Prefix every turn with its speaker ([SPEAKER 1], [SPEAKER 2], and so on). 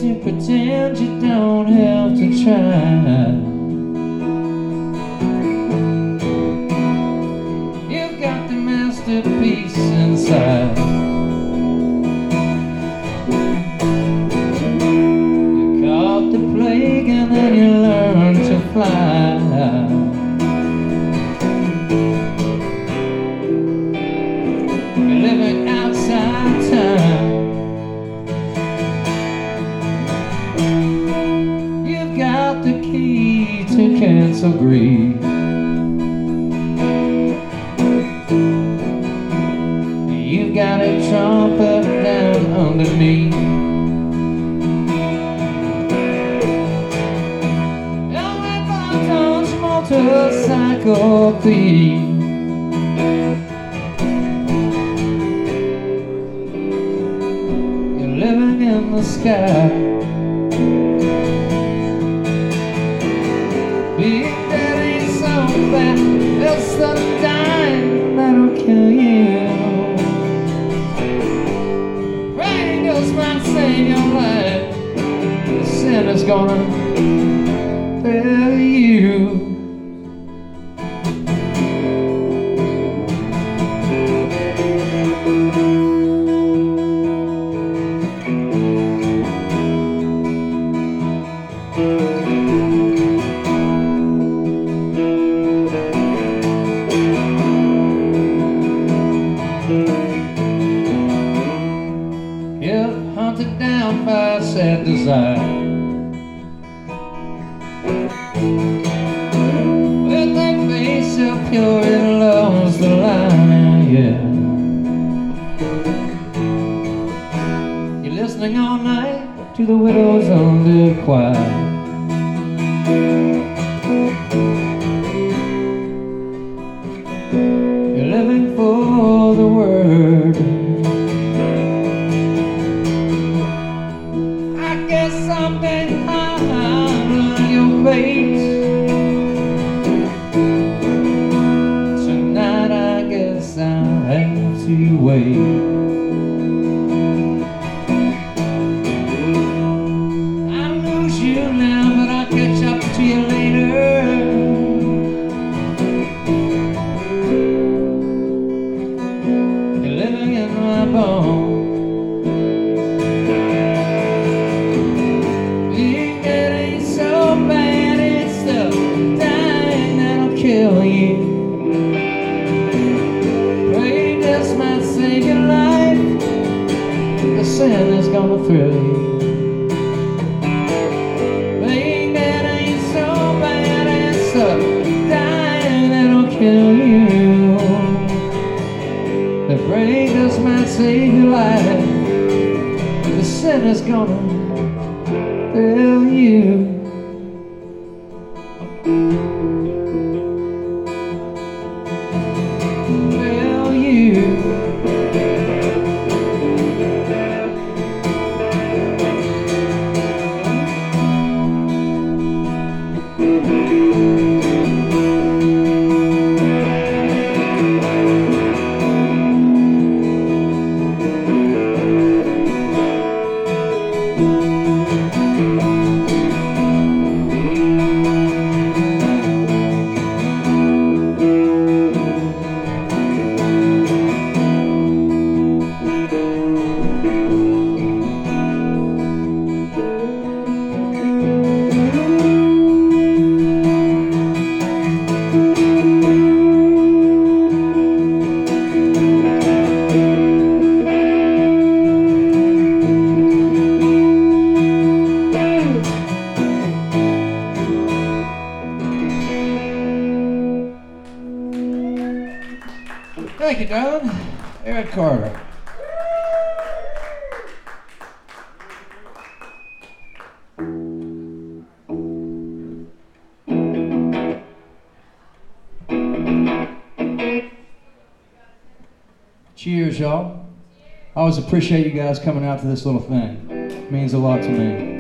[SPEAKER 1] to pretend you don't have to try. You've got the masterpiece inside. You caught the plague and then you learned to fly. You're living outside time. You've got the key to cancel grief. You've got a trumpet down underneath. Only Barton's motorcycle thief. You're living in the sky. Being dead ain't so bad. It's the dying that'll kill you. Angels might save your life. The sin is gonna fail you. Hunted down by sad desire. With that face so pure it loves the line, yeah. You're listening all night to the widow's under choir. You're living for the word. Something on your face. Tonight I guess I'll have to wait. I'll lose you now, but I'll catch up to you later. You're living in my bones. Kill you. Pray this might save your life. The sin is gonna thrill you. Pray that ain't so bad. It's the dying that'll kill you. The pray this might save your life. The sin is gonna thrill you. Thank you, Don. Eric Carter. Cheers, y'all. I always appreciate you guys coming out to this little thing. It means a lot to me.